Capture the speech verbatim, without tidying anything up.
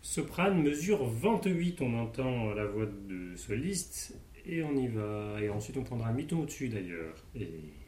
Soprane mesure vingt-huit, on entend la voix de soliste et on y va. Et ensuite on prendra un mi-ton au-dessus d'ailleurs. Et